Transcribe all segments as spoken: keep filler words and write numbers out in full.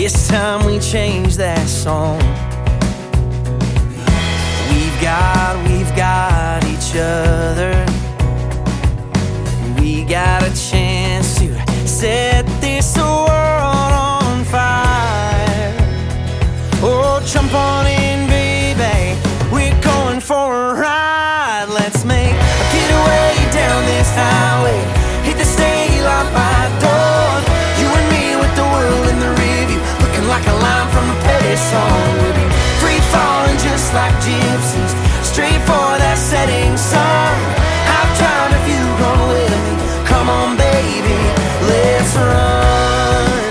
This time we change that song. We've got, we've got each other. We got a chance to set this world on fire. Oh, jump on in, baby, we're going for a ride. Let's make a getaway down this highway, hit the state line by dawn. You and me with the world in the rearview, looking like a line from a petty song. We'll be free falling just like gypsies, straight for that setting sun. I've tried if you come with me, come on baby, let's run.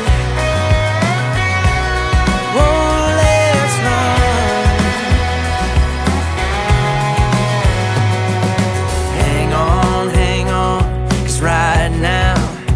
Oh, let's run. Hang on, hang on, 'cause right now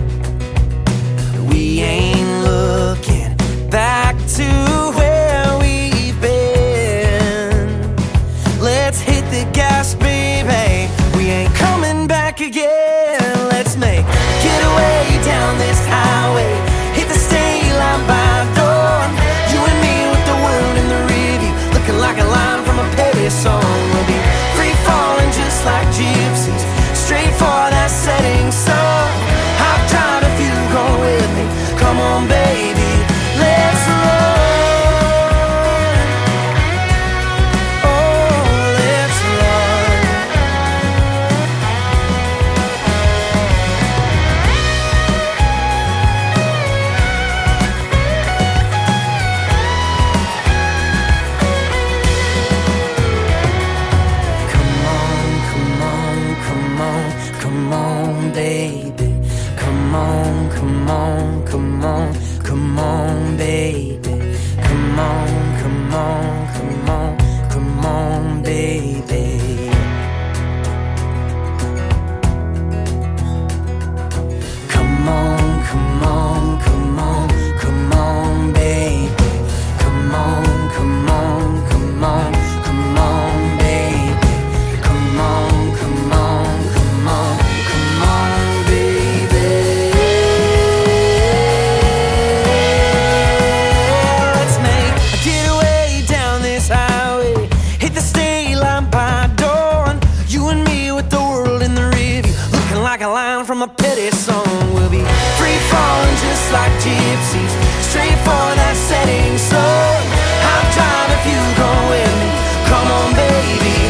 we ain't looking back to where we've been. Let's hit the gas, baby, we ain't coming back again. Let's make a getaway down this highway, hit the state line by dawn. You and me with the world in the rearview, looking like a line from a petty song. We'll be free falling just like gypsies, straight for that setting sun. I've tried if you go with me, come on baby, let's run. Oh, let's run. Come on, come on, come on, come on baby. Come on, come on, come on, come on baby. Come on, come on, come on, come on baby. Come on, come on, come on, come on baby. Come on, come on, come on, come on baby. Come on, come on, come on, come on baby. Let's make a getaway down this highway, hit the state line by dawn. You and me with the world in the rearview, looking like a line from a petty song. We'll be free falling just like gypsies, straight for that setting sun. I've tried if you go with me, come on baby,